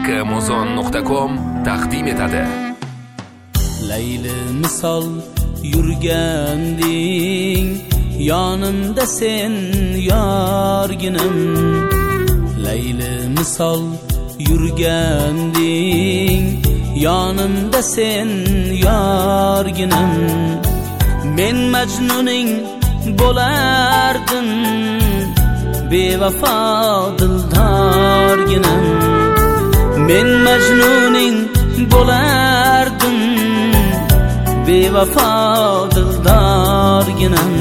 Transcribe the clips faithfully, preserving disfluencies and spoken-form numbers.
Muzon nuqta com taqdim etadi. Layli misol yurganding, yonimda sen yorginim. Layli misol yurganding, yonimda sen yorginim. Men majnuning bo'lardim, bevafo dildorginim. Men majnuning bo'lardim, bevafo dildorginim.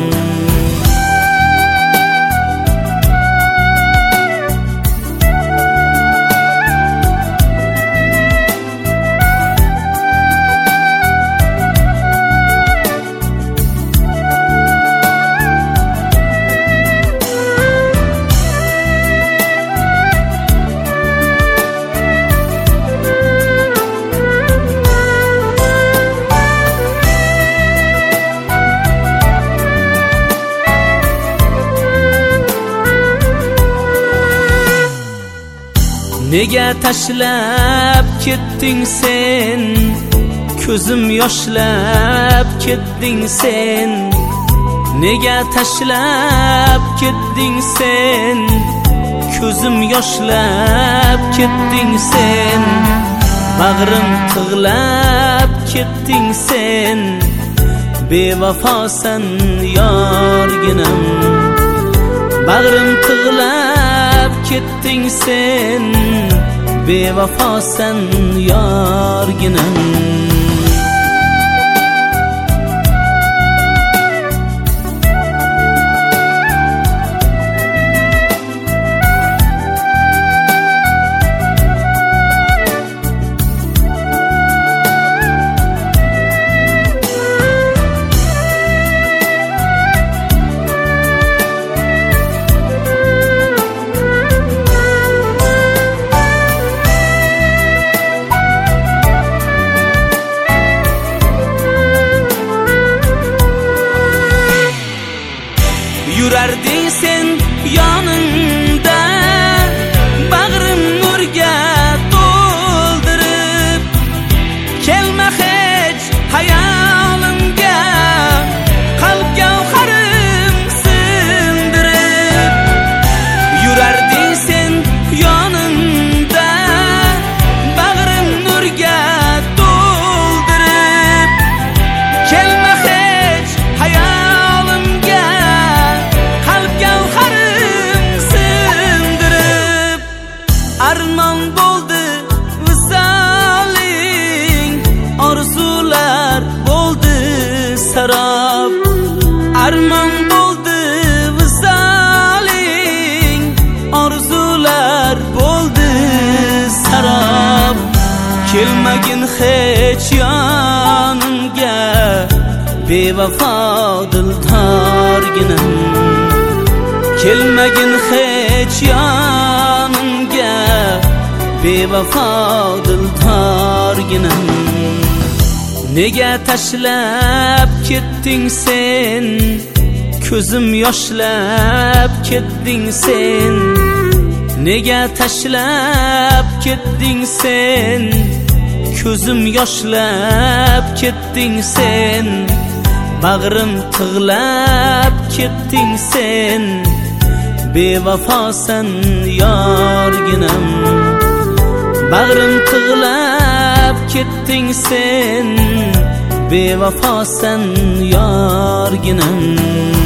Nega tashlab ketding sen, ko'zim yoshlab ketding sen. Nega tashlab ketding sen, ko'zim yoshlab ketding sen. Bag'rim tig'lab ketding sen, bevafosan yorginim. Bag'rim tig'lab ketding sen, bevafosan yorginim. Yurarding sen yonimda, bag'rim nurga to'ldirib. Kelma hech hayolimga, qalb gavharim sindirib. Yurarding sen yonimda, bag'rim nurga to'ldirib. Kelma hech hayolimga, armon bo'ldi visoling, orzular bo'ldi sarob. Armon bo'ldi visoling, orzular bo'ldi sarob. Kelmagin hech yonimga, bevafo dildorginim. Kelmagin hech yonimga, bevafo dildorginim. Nega tashlab ketding sen, ko'zim yoshlab ketding sen. Nega tashlab ketding sen, ko'zim yoshlab ketding sen. Bag'rim tig'lab ketding sen, bevafosan yorginim. Bag'rim tig'lab ketding sen, bevafosan yorginim.